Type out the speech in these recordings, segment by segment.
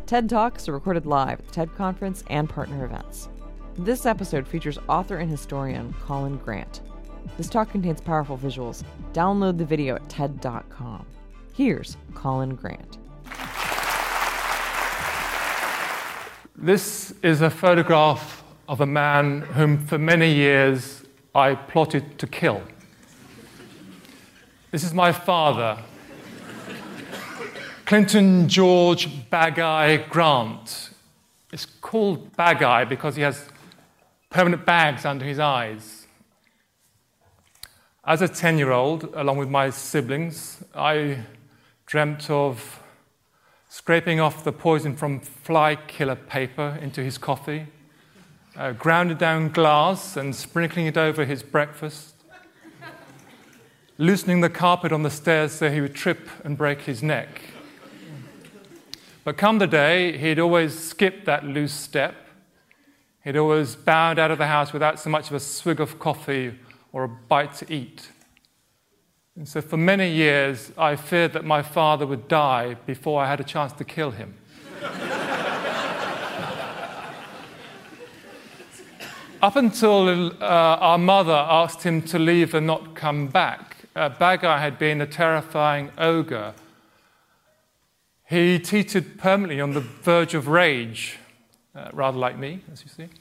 TED Talks are recorded live at the TED Conference and partner events. This episode features author and historian Colin Grant. This talk contains powerful visuals. Download the video at TED.com. Here's Colin Grant. This is a photograph of a man whom for many years I plotted to kill. This is my father, Clinton George Bag-Eye Grant. It's called Bag-Eye because he has permanent bags under his eyes. As a 10-year-old, along with my siblings, I dreamt of scraping off the poison from fly killer paper into his coffee, grounded down glass and sprinkling it over his breakfast, loosening the carpet on the stairs so he would trip and break his neck. But come the day, he'd always skip that loose step. He'd always bound out of the house without so much of a swig of coffee or a bite to eat. And so for many years, I feared that my father would die before I had a chance to kill him. Up until our mother asked him to leave and not come back, Bag-Eye had been a terrifying ogre. He teetered permanently on the verge of rage, rather like me, as you see.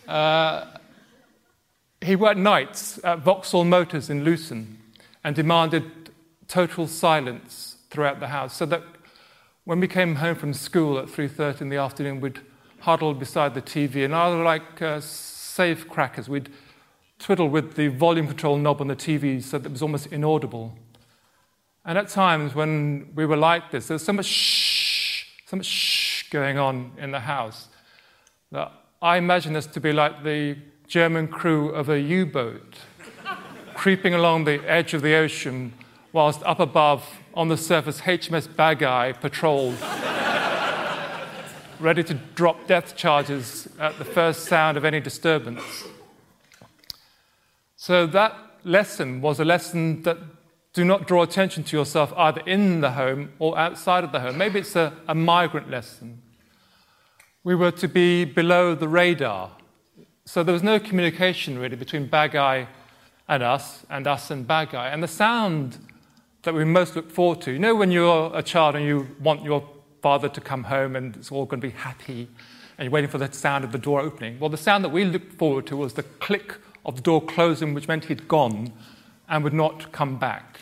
He worked nights at Vauxhall Motors in Luton and demanded total silence throughout the house, so that when we came home from school at 3:30 in the afternoon, we'd huddle beside the TV, and rather like safe crackers, we'd twiddle with the volume control knob on the TV so that it was almost inaudible. And at times when we were like this, there was so much shh going on in the house that I imagined us to be like the German crew of a U-boat creeping along the edge of the ocean whilst up above on the surface HMS Bag-Eye patrolled, ready to drop death charges at the first sound of any disturbance. So that lesson was a lesson that do not draw attention to yourself either in the home or outside of the home. Maybe it's a migrant lesson. We were to be below the radar. So there was no communication really between Bag-Eye and us and Bag-Eye. And the sound that we most look forward to, you know when you're a child and you want your father to come home and it's all going to be happy and you're waiting for the sound of the door opening? Well, the sound that we looked forward to was the click of the door closing, which meant he'd gone and would not come back.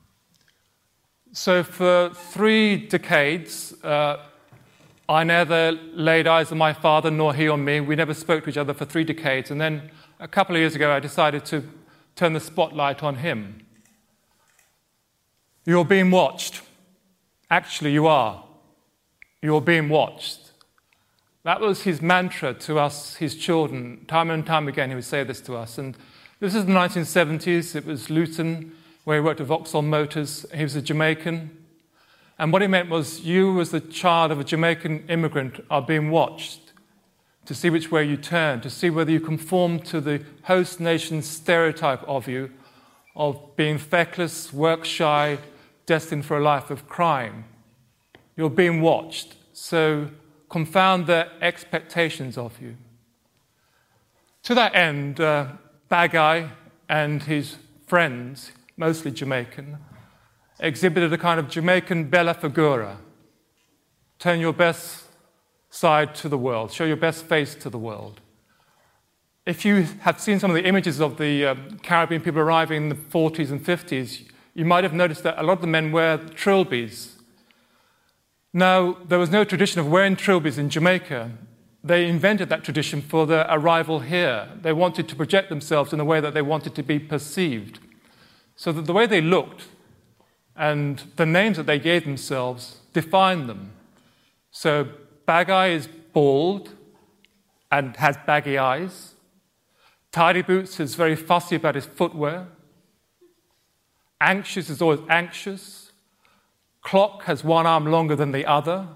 So for 3 decades, I never laid eyes on my father, nor he on me. We never spoke to each other for 3 decades. And then a couple of years ago, I decided to turn the spotlight on him. You're being watched. Actually, you are. You're being watched. That was his mantra to us, his children. Time and time again, he would say this to us. And this is the 1970s. It was Luton, where he worked at Vauxhall Motors. He was a Jamaican. And what he meant was you, as the child of a Jamaican immigrant, are being watched to see which way you turn, to see whether you conform to the host nation's stereotype of you, of being feckless, work-shy, destined for a life of crime. You're being watched, so confound their expectations of you. To that end, Bag-Eye and his friends, mostly Jamaican, exhibited a kind of Jamaican bella figura. Turn your best side to the world, show your best face to the world. If you have seen some of the images of the Caribbean people arriving in the 40s and 50s, you might have noticed that a lot of the men wear trilbies. Now, there was no tradition of wearing trilbies in Jamaica. They invented that tradition for their arrival here. They wanted to project themselves in a way that they wanted to be perceived. So that the way they looked and the names that they gave themselves defined them. So Bag-Eye is bald and has baggy eyes. Tidy Boots is very fussy about his footwear. Anxious is always anxious. Clock has one arm longer than the other.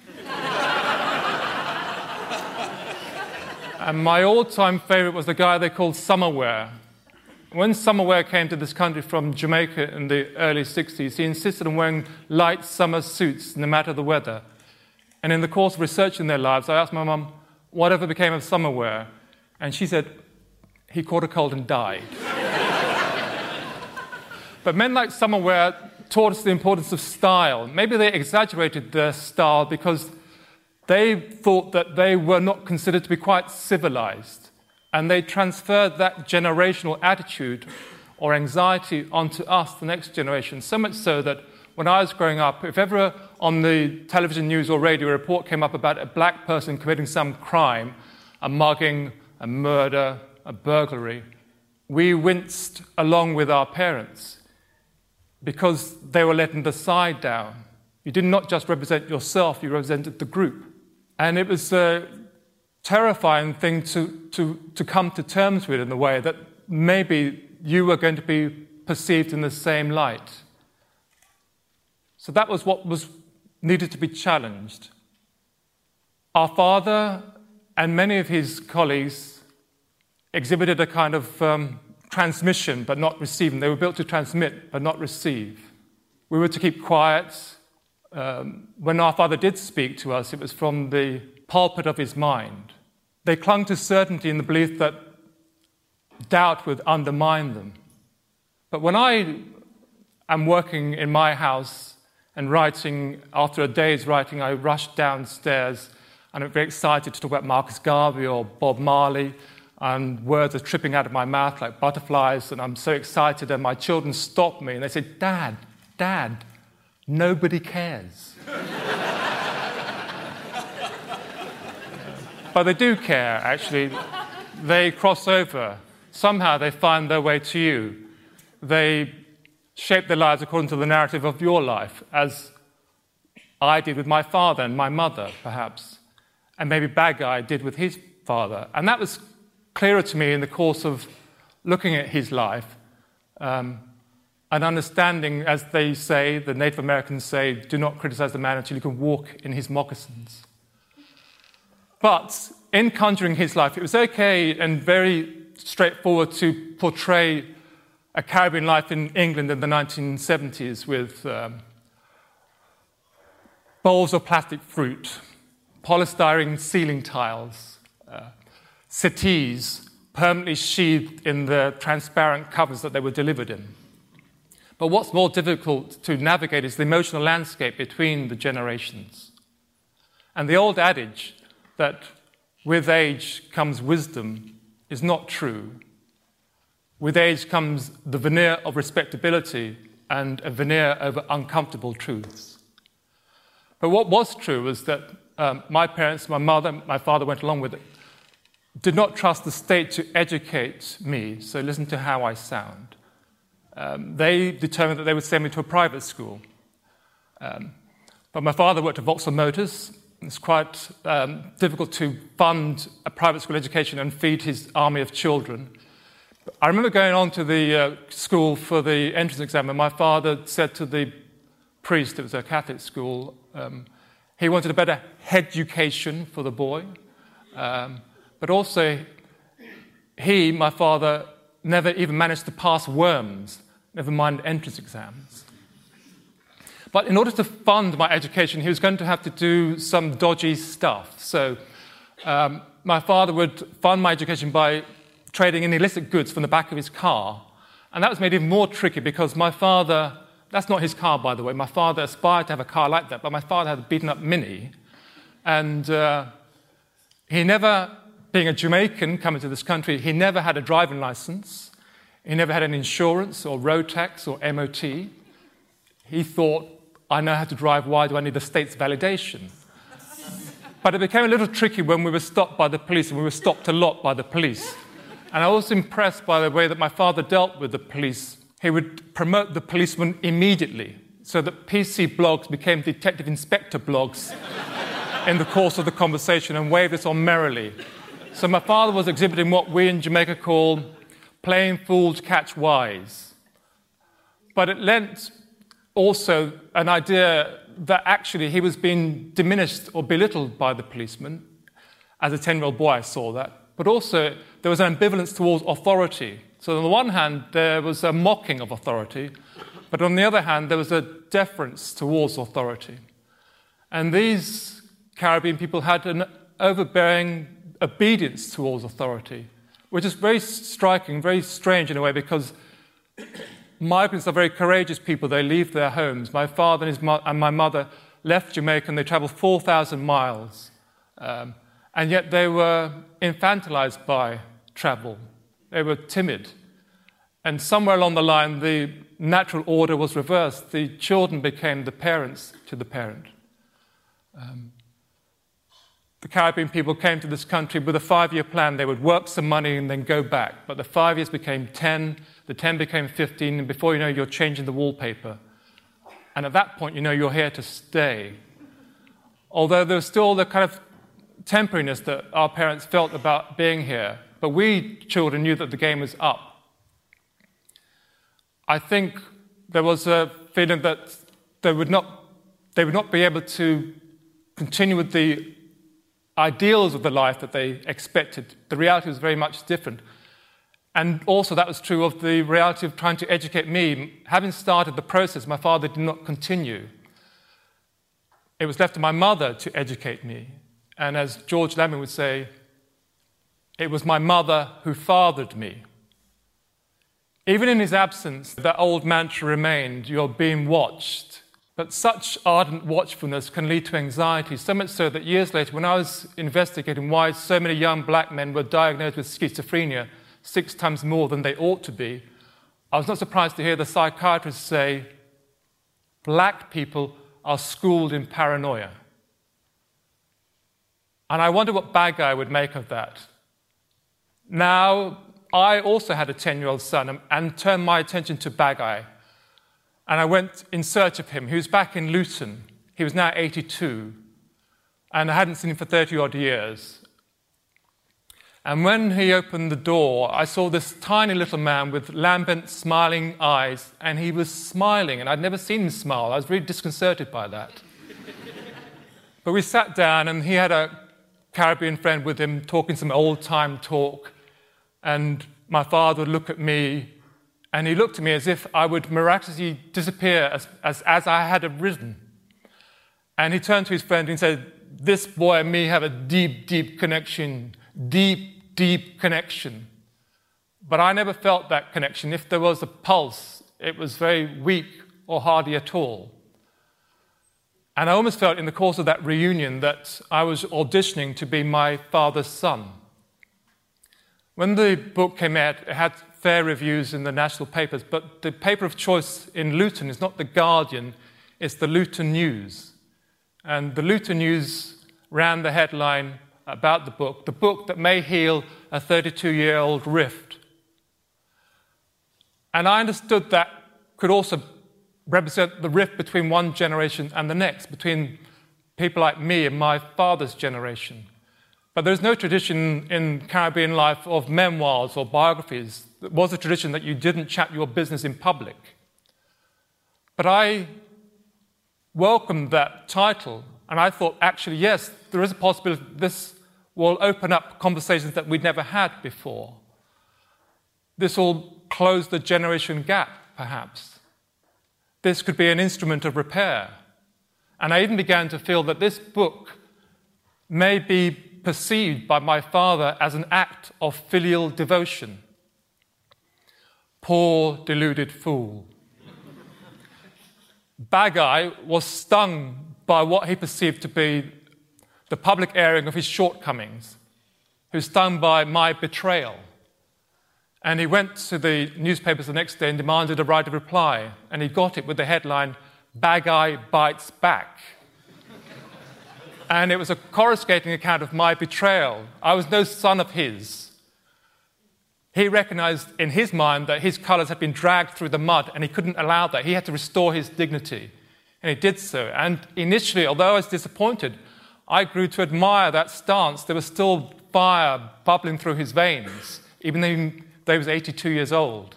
And my all-time favorite was the guy they called Summerwear. When Summerwear came to this country from Jamaica in the early 60s, he insisted on wearing light summer suits no matter the weather. And in the course of researching their lives, I asked my mum, whatever became of Somerware? And she said, he caught a cold and died. But men like Somerware taught us the importance of style. Maybe they exaggerated their style because they thought that they were not considered to be quite civilized. And they transferred that generational attitude or anxiety onto us, the next generation, so much so that when I was growing up, if ever on the television news or radio a report came up about a black person committing some crime, a mugging, a murder, a burglary, we winced along with our parents because they were letting the side down. You did not just represent yourself, you represented the group. And it was a terrifying thing to come to terms with in a way that maybe you were going to be perceived in the same light. So that was what was needed to be challenged. Our father and many of his colleagues exhibited a kind of transmission but not receiving. They were built to transmit but not receive. We were to keep quiet. When our father did speak to us, it was from the pulpit of his mind. They clung to certainty in the belief that doubt would undermine them. But when I am working in my house and writing, after a day's writing, I rush downstairs and I'm very excited to talk about Marcus Garvey or Bob Marley, and words are tripping out of my mouth like butterflies, and I'm so excited, and my children stop me and they say, Dad, nobody cares. But they do care, actually. They cross over. Somehow they find their way to you. They shape their lives according to the narrative of your life, as I did with my father and my mother, perhaps, and maybe Bad Guy did with his father. And that was clearer to me in the course of looking at his life and understanding, as they say, the Native Americans say, do not criticize the man until you can walk in his moccasins. But in conjuring his life, it was okay and very straightforward to portray a Caribbean life in England in the 1970s with bowls of plastic fruit, polystyrene ceiling tiles, settees permanently sheathed in the transparent covers that they were delivered in. But what's more difficult to navigate is the emotional landscape between the generations. And the old adage that with age comes wisdom is not true. With age comes the veneer of respectability and a veneer over uncomfortable truths. But what was true was that my parents, my mother, my father went along with it, did not trust the state to educate me, so listen to how I sound. They determined that they would send me to a private school. But my father worked at Vauxhall Motors. It's quite difficult to fund a private school education and feed his army of children. I remember going on to the school for the entrance exam, and my father said to the priest, it was a Catholic school, he wanted a better education for the boy. But also, my father, never even managed to pass worms, never mind entrance exams. But in order to fund my education, he was going to have to do some dodgy stuff. So my father would fund my education by trading in illicit goods from the back of his car. And that was made even more tricky because my father, that's not his car, by the way. My father aspired to have a car like that, but my father had a beaten-up Mini. And he never, being a Jamaican coming to this country, he never had a driving license. He never had an insurance or road tax or MOT. He thought, I know how to drive, why do I need the state's validation? But it became a little tricky when we were stopped by the police, and we were stopped a lot by the police. And I was impressed by the way that my father dealt with the police. He would promote the policeman immediately, so that PC blogs became detective inspector blogs in the course of the conversation, and waved us on merrily. So my father was exhibiting what we in Jamaica call playing fools catch wise. But it lent also an idea that actually he was being diminished or belittled by the policeman. As a 10-year-old boy, I saw that. But also, there was an ambivalence towards authority. So on the one hand, there was a mocking of authority, but on the other hand, there was a deference towards authority. And these Caribbean people had an overbearing obedience towards authority, which is very striking, very strange in a way, because migrants are very courageous people. They leave their homes. My father and my mother left Jamaica and they traveled 4,000 miles. And yet they were infantilized by travel. They were timid. And somewhere along the line, the natural order was reversed. The children became the parents to the parent. The Caribbean people came to this country with a 5-year plan. They would work some money and then go back. But the 5 years became 10, the 10 became 15, and before you know, you're changing the wallpaper. And at that point, you know you're here to stay. Although there's still the kind of temporariness that our parents felt about being here. But we children knew that the game was up. I think there was a feeling that they would not be able to continue with the ideals of the life that they expected. The reality was very much different. And also that was true of the reality of trying to educate me. Having started the process, my father did not continue. It was left to my mother to educate me. And as George Lemming would say, it was my mother who fathered me. Even in his absence, that old mantra remained, you're being watched. But such ardent watchfulness can lead to anxiety, so much so that years later, when I was investigating why so many young black men were diagnosed with schizophrenia 6 times more than they ought to be, I was not surprised to hear the psychiatrist say, black people are schooled in paranoia. And I wonder what Bagai would make of that. Now, I also had a 10-year-old son and turned my attention to Bagai. And I went in search of him. He was back in Luton. He was now 82. And I hadn't seen him for 30-odd years. And when he opened the door, I saw this tiny little man with lambent, smiling eyes. And he was smiling. And I'd never seen him smile. I was really disconcerted by that. But we sat down, and he had a Caribbean friend with him talking some old-time talk. And my father would look at me, and he looked at me as if I would miraculously disappear as I had arisen. And he turned to his friend and said, this boy and me have a deep, deep connection, deep, deep connection. But I never felt that connection. If there was a pulse, it was very weak or hardly at all. And I almost felt in the course of that reunion that I was auditioning to be my father's son. When the book came out, it had fair reviews in the national papers, but the paper of choice in Luton is not The Guardian, it's the Luton News. And the Luton News ran the headline about the book that may heal a 32-year-old rift. And I understood that could also represent the rift between one generation and the next, between people like me and my father's generation. But there's no tradition in Caribbean life of memoirs or biographies. It was a tradition that you didn't chat your business in public. But I welcomed that title, and I thought, actually, yes, there is a possibility this will open up conversations that we'd never had before. This will close the generation gap, perhaps. This could be an instrument of repair. And I even began to feel that this book may be perceived by my father as an act of filial devotion. Poor, deluded fool. Bagai was stung by what he perceived to be the public airing of his shortcomings. He was stung by my betrayal. And he went to the newspapers the next day and demanded a right of reply. And he got it with the headline, Bagai Bites Back. And it was a coruscating account of my betrayal. I was no son of his. He recognized in his mind that his colors had been dragged through the mud, and he couldn't allow that. He had to restore his dignity. And he did so. And initially, although I was disappointed, I grew to admire that stance. There was still fire bubbling through his veins, even though he was 82 years old.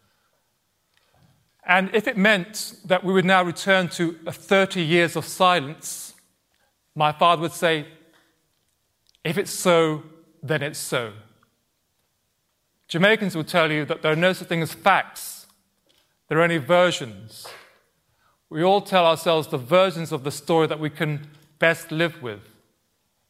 And if it meant that we would now return to 30 years of silence, my father would say, if it's so, then it's so. Jamaicans will tell you that there are no such thing as facts. There are only versions. We all tell ourselves the versions of the story that we can best live with.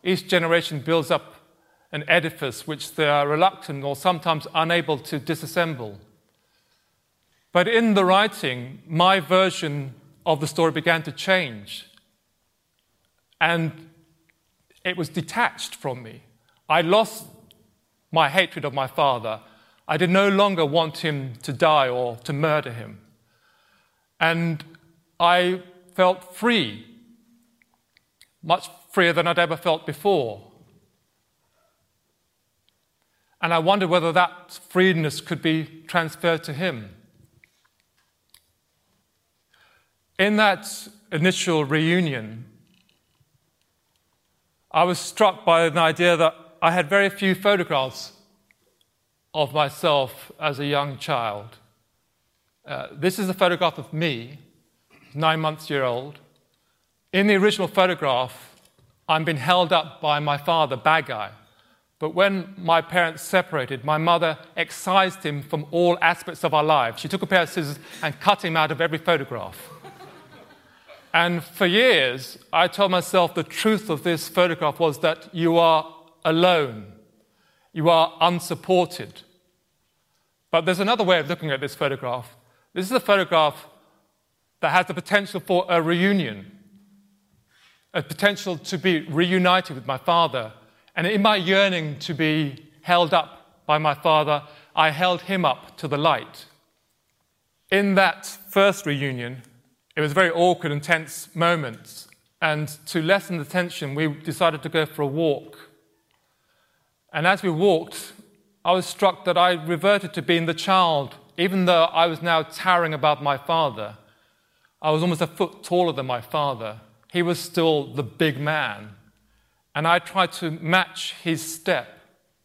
each generation builds up an edifice which they are reluctant or sometimes unable to disassemble. But in the writing, my version of the story began to change. And it was detached from me. I lost my hatred of my father. I did no longer want him to die or to murder him. And I felt free, much freer than I'd ever felt before. And I wondered whether that freeness could be transferred to him. In that initial reunion, I was struck by an idea that I had very few photographs of myself as a young child. This is a photograph of me, 9 months old. In the original photograph, I'm being held up by my father, Bagai. But when my parents separated, my mother excised him from all aspects of our lives. She took a pair of scissors and cut him out of every photograph. And for years, I told myself the truth of this photograph was that you are alone. You are unsupported. But there's another way of looking at this photograph. This is a photograph that has the potential for a reunion, a potential to be reunited with my father. And in my yearning to be held up by my father, I held him up to the light. In that first reunion, it was a very awkward and tense moment. And to lessen the tension, we decided to go for a walk. And as we walked, I was struck that I reverted to being the child, even though I was now towering above my father. I was almost a foot taller than my father. He was still the big man. And I tried to match his step.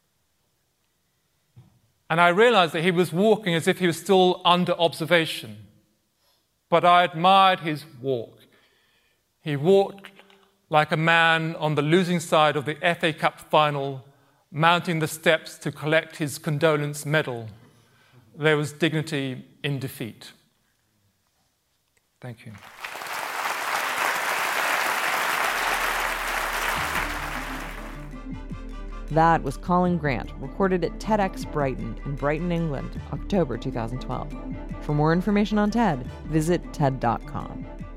And I realized that he was walking as if he was still under observation. But I admired his walk. He walked like a man on the losing side of the FA Cup final, mounting the steps to collect his condolence medal. There was dignity in defeat. Thank you. That was Colin Grant, recorded at TEDx Brighton in Brighton, England, October 2012. For more information on TED, visit TED.com.